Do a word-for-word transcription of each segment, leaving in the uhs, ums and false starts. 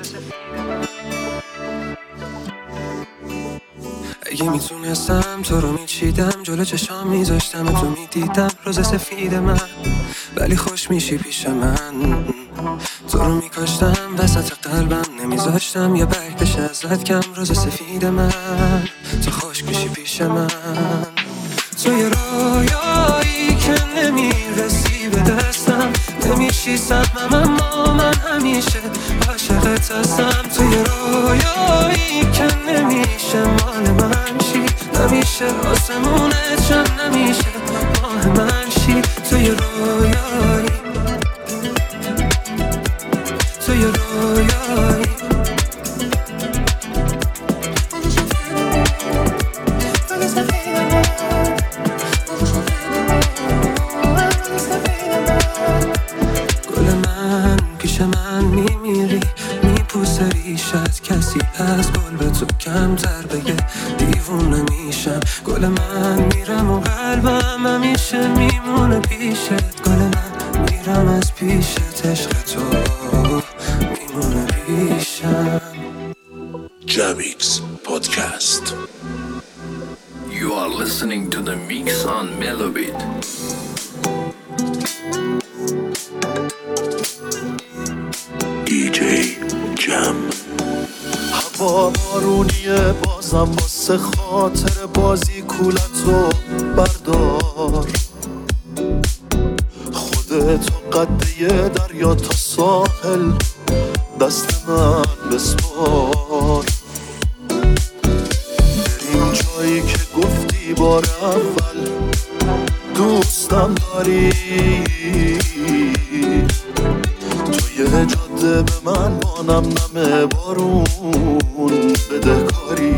اگه میتونستم تو رو میچیدم، جلو چشام میذاشتم تو میدیدم روز سفید من، ولی خوش میشی پیش من. تو رو میکاشتم وسط قلبم، نمیذاشتم یه برگ بشه ازت کم. روز سفید من، تو خوش میشی پیش من. تو یه رویایی که نمیرسی به دستم، نمیشی صدمم اما من همیشه عاشقت هستم. تو یه رویایی که نمیشه مال من شی، نمیشه آسمونت شم، نمیشه ماه من شی. تو یه رویایی، تو یه رویایی. گل من پیش من میمیری، میپوسه ریشت، کسی از گل به تو کمتر بگه دیوونه میشم. گل من میرم و قلبم همیشه میمونه پیشت. گل من میرم از پیشت، عشق تو میمونه پیشم. Jamix Podcast. You are listening to the mix on Melobit. دی جی جم. هوا بارونیه بازم واسه خاطر بازی کولتو بردار. خودتو قده دریا تا ساحل دست من بسپار. بریم جایی که گفتی بار اول دوستم داری. توی جاده به من بانم نمه بارون بده کاری.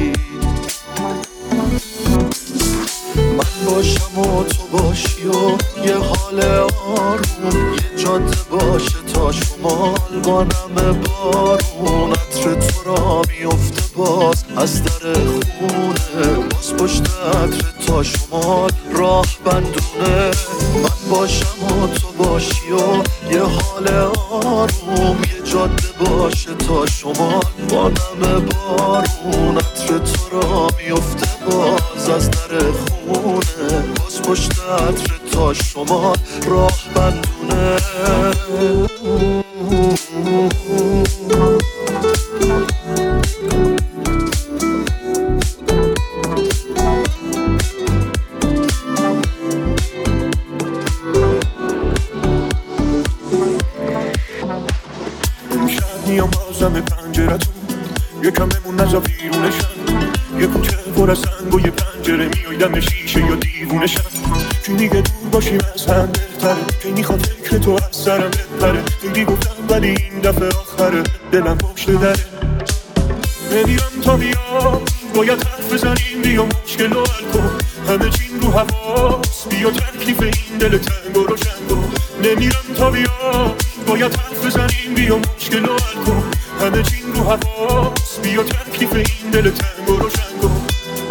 من باشم و تو باشی و یه حال آروم، یه جاده باشه تا شمال با نمه بارون. عطر تو را میفته باز از در خونه، باز پشت عطر تا شمال راه بندونه. من باشم و تو باشی و یه حال آروم، یه جاده باشه تا شمال با نمه بارون. عطر تو را میفته باز از در خونه، باز پشت عطر تا شمال راه بندونه. میام بازم پنجرتون، یکم بمون نزا بیرونشم. یه کوچه پر از سنگ و یه پنجره میای دم شیشه یا دیوونشم. کی میگه دور باشیم از هم بهتره، کی میخواد فکر تو از سرم بپره. خیلی گفتم ولی این دفعه آخره، دلم پشت دره. نمیرم تا بیا، باید حرف بزنیم، بیا مشکل رو حل کن. همه چین رو حواس، بیا تکلیف این دل تنگ و روشن کن. نمیرم تا بیا، باید حرف بزنیم، بیا مشکل رو حل کن. همه چین رو حواس، بیا تکلیف این دل تنگ و روشن کن.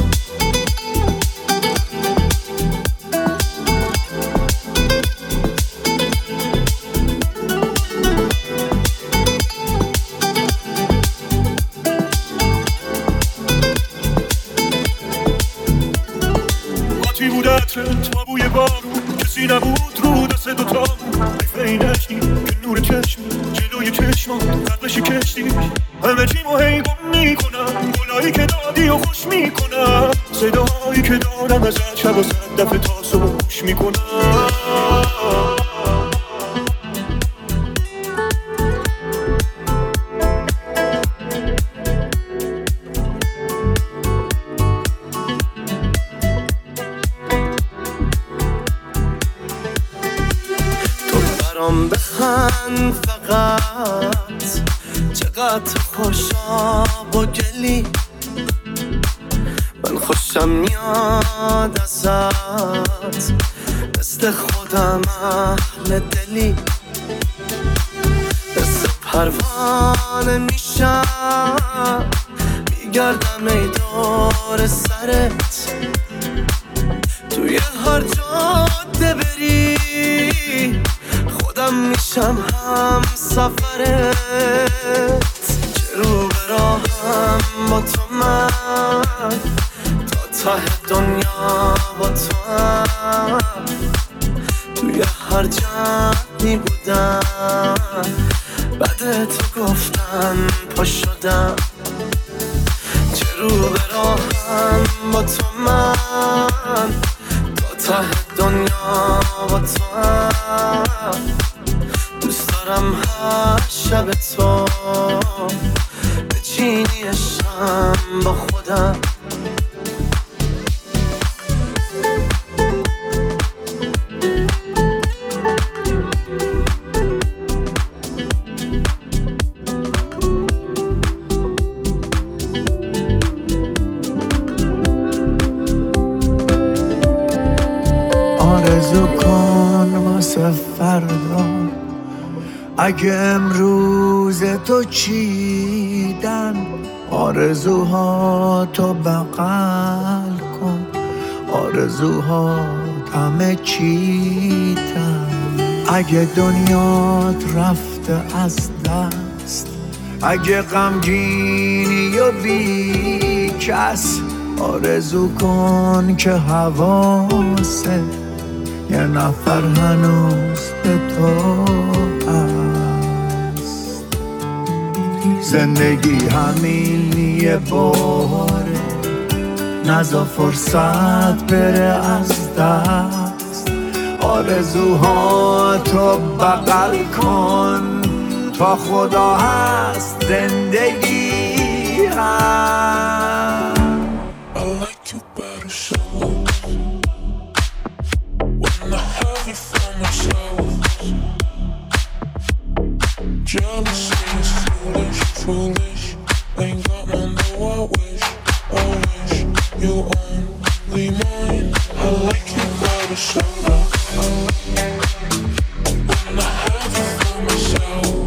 قاطی بود عطرت با بوی بارون، کسی نبود رو دست دوتامون. حیف اینشی که نور چشمی جلوی چشمات قلبشی کشتی. همه چیمو هی گم میکنم، گلایی که دادی و خوش میکنم. صداهایی که دارم ازت شب و صد دفعه تا صبح گوش میکنم. برام بخند فقط، چقدر خوشاب و گلی. من خوشم میاد ازت، مثل خودم اهل دلی. مثل پروانه میشم، میگردم ای دور سرت. توی هر جاده بری خودم میشم هم سفرت. گفتن پا شدم، چه رو به راهم با تو من، تا ته دنیا با تو هم. دوست دارم هر شب تو بچینیشم با خودم. آرزو کن واسه فردا، اگه امروز تو چیدن، آرزوها تو بغل کن، آرزوها همه چیدن. اگه دنیات رفته از دست، اگه غمگینی و بی کس، آرزو کن که حواست یه نفر هنوز به تو هست. زندگی همین یه باره، نزا فرصت بره از دست. آرزوها تو بغل کن، تا خدا هست زندگی هست. I like you better so when I have it for myself. Jealousy is foolish, foolish. Ain't got none, though I wish, I wish you only mine. I like you better so when I have it for myself.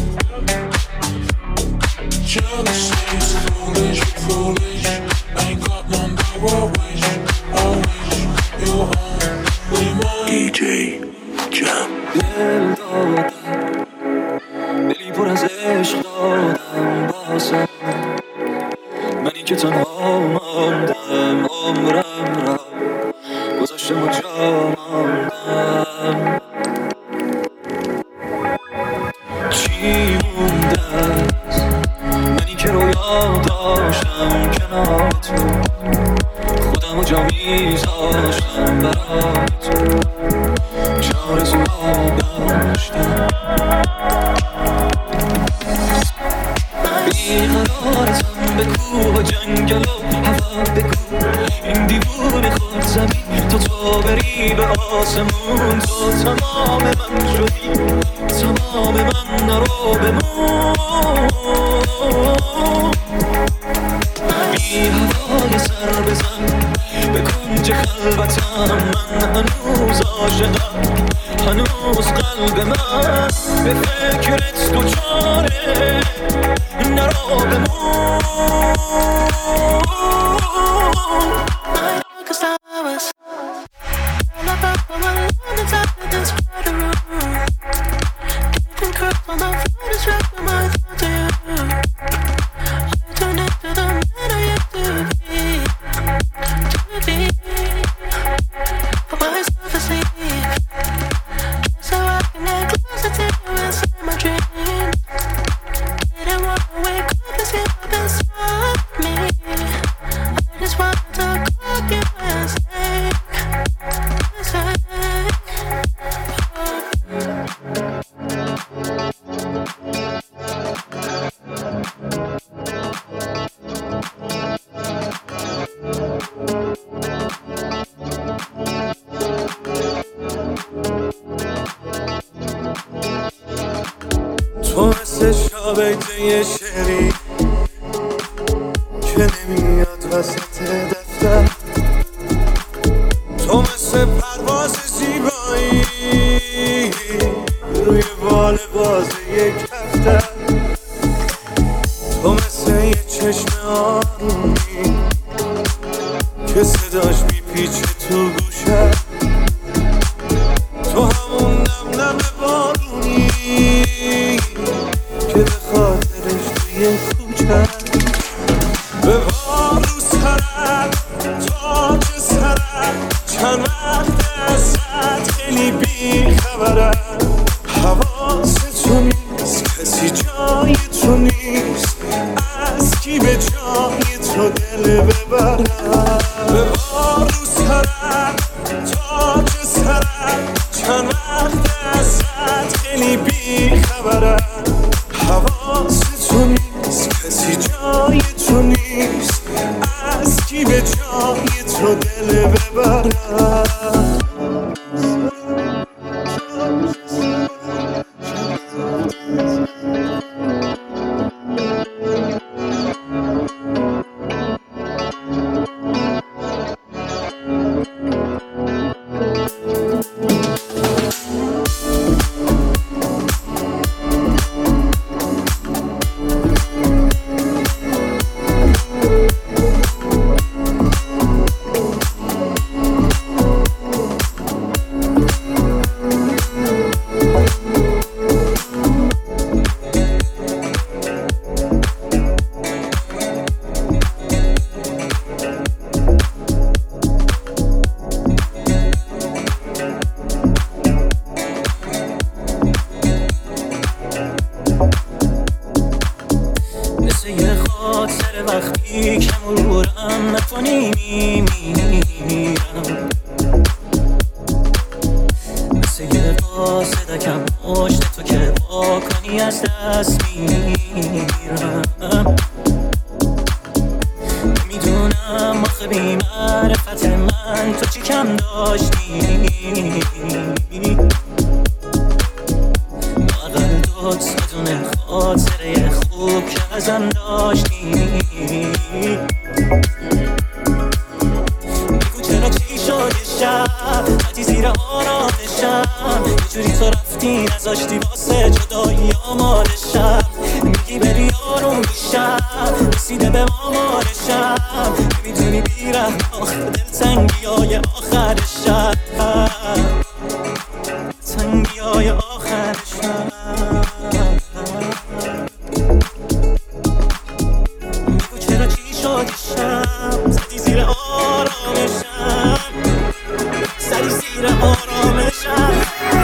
Jealousy is foolish, foolish. Ain't got none, though I wish, I wish you only mine. دی جی جم. دل دادم، دلی پر از عشق دادم بازم، منی که تنها ماندم، عمرم را گذاشتم و جا ماندم. چی مونده است منی که رویا داشتم کنار تو، خودم و جا میذاشتم برای تو، چه آرزوها داشتم. بیقرارتم به کوه و جنگل و هوا بگو، این دیوونه خورد زمین تا تو بری به آسمون. تو تمام من شدی، تمام من نرو بمون. بی هوای سر بزن به کنج خلوتم، من هنوز عاشقم، هنوز قلب من به فکرت دوچاره، نرو بمون. تو مثل شابکه شعری که نمیاد وسط دفتر، تو مثل پرواز زیبایی روی بال باز یک کفتر، تو مثل یه چشم آرومی که صداش میپیچه تو گوشت، تو همون نم نم بارونی که به خاطرش توی کوچه به بار رو سرم، تاج سرم، چند وقت ازت خیلی بی خبرم، حواست تو نیست، کسی جای تو نیست. نیست از کی به جای تو دل ببرم. ببار رو سرم تاج سرم چند وقت ازت خیلی بی خبرم. حواس تو نیست کسی جای تو نیست از کی به جای تو دل ببرم. وقتی که مرورم نکنی میمیرم، مثل یه قاصدکم پشت تو که با کنی از دست میرم. میدونم آخه بی معرفت من تو چی کم داشتی، لااقل دوت بدون خاطره خوب که ازم داشتی. بگو چرا چی شد یه شب حتی زیر آرامشم، یه جوری تو رفتی نذاشتی واسه جدایی آمادشم. میگی بری آروم بیشم رسیده به مامارشم، نمیدونی بیرم آخه دلتنگی های آخر شب، تنگی های آخر شب. بگو چرا چی شد شب زدی زیر آرامشم، زدی زیر آرامشم.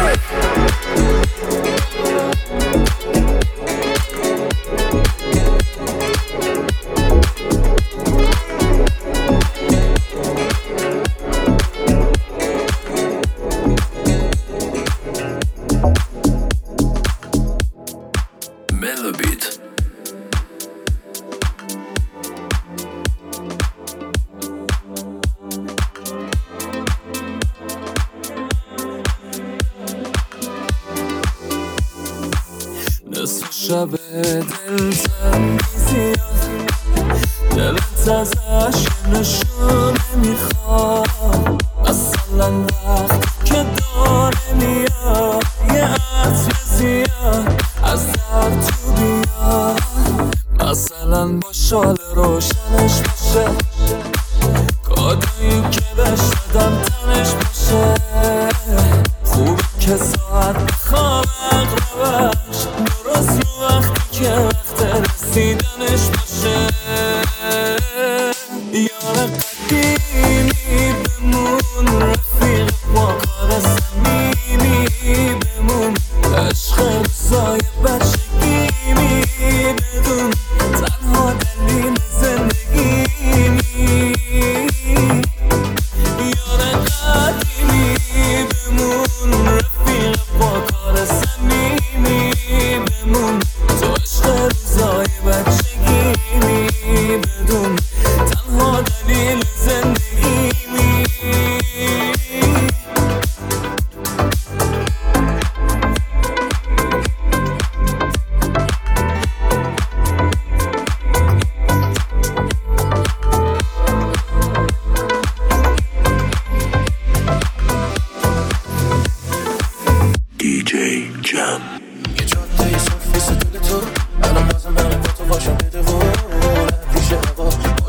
نصف شب دل تنگی زیاد، دلت ازش نشونه میخواد. مثلا وقت که داره میاد یه عطر زیاد از در تو بیاد، مثلا با شال روشنش باشه، کادویی که بهش دادم تنش باشه. خوبه که ساعت بخواب اقربش درست رو وقتی که وقت رسیدنش باشه. یار قدیمی بمون، رفیق با کار صمیمی بمون، عشق روزای بچگیمی بدون، تنها دلیل زندگیمی. یار قدیمی بمون، رفیق با کار صمیمی بمون، تو عشق روزای بچگیمی بدون، تنها دلیل زندگیمی. دی جی جم یه جاده صافی ستون تو، الان بازم برم با تو باشم بده و پیش هوا،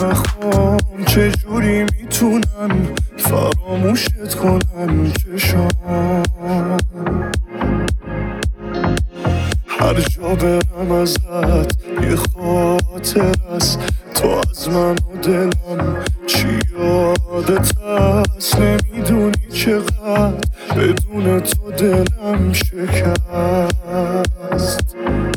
نخوام چجوری میتونن فراموشت کنن چشام. هر جا برم ازت یه خاطر است، تو از من و دلم چی یادت هست. نمیدونی چقدر بدون تو دلم شکست.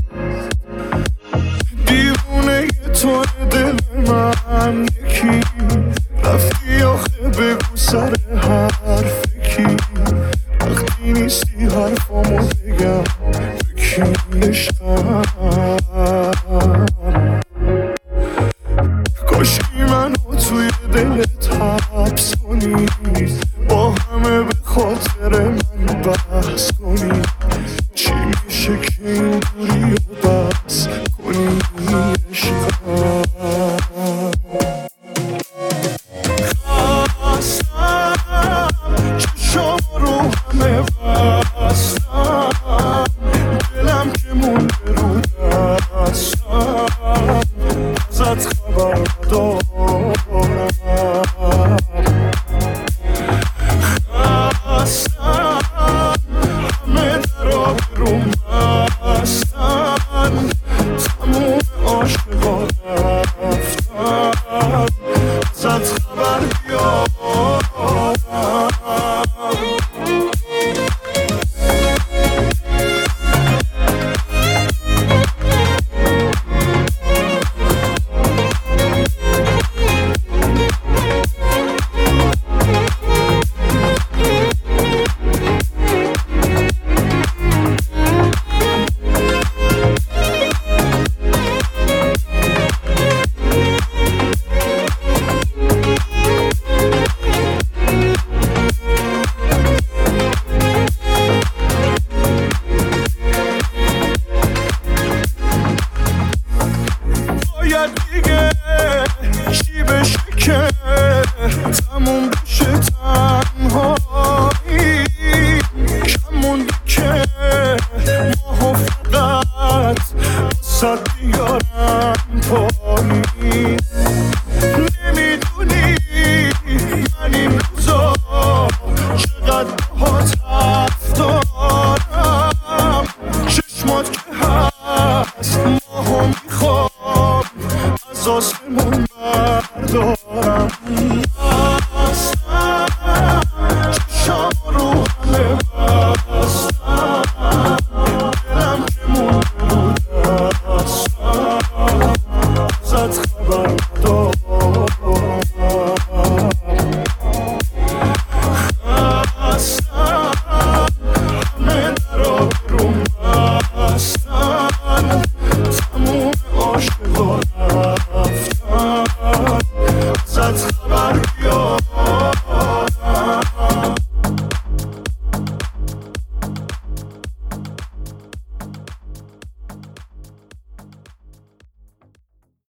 دیوونه تو دل من یکی، رفتی آخه بگو سر حرفکی. وقتی نیستی حرفامو بگم بکی عشقم. کاشکی منو توی دلت حبس کنی، با همه به خاطر من بحث کنی. چی میشه که این دوری و بس کنی عشقم. خستم چشم رو همه بستم، دلم که مونده رو دستم. ازت خبر ندارم. خستم همه درا رو بستن، تموم عاشقا رفتن. ازت خبر بیارم. دیگه چی بشه که تموم بشه تنهایی. کمون که ماها فقط بسد بیارم پایین. نمیدونی من این روزا چقدر باهات حرف دارم. چشمات که هست ماها میخوام از آسمون بردارم. بستم چشم رو همه بستم، دلم که مونده رو دستم. ازت خبر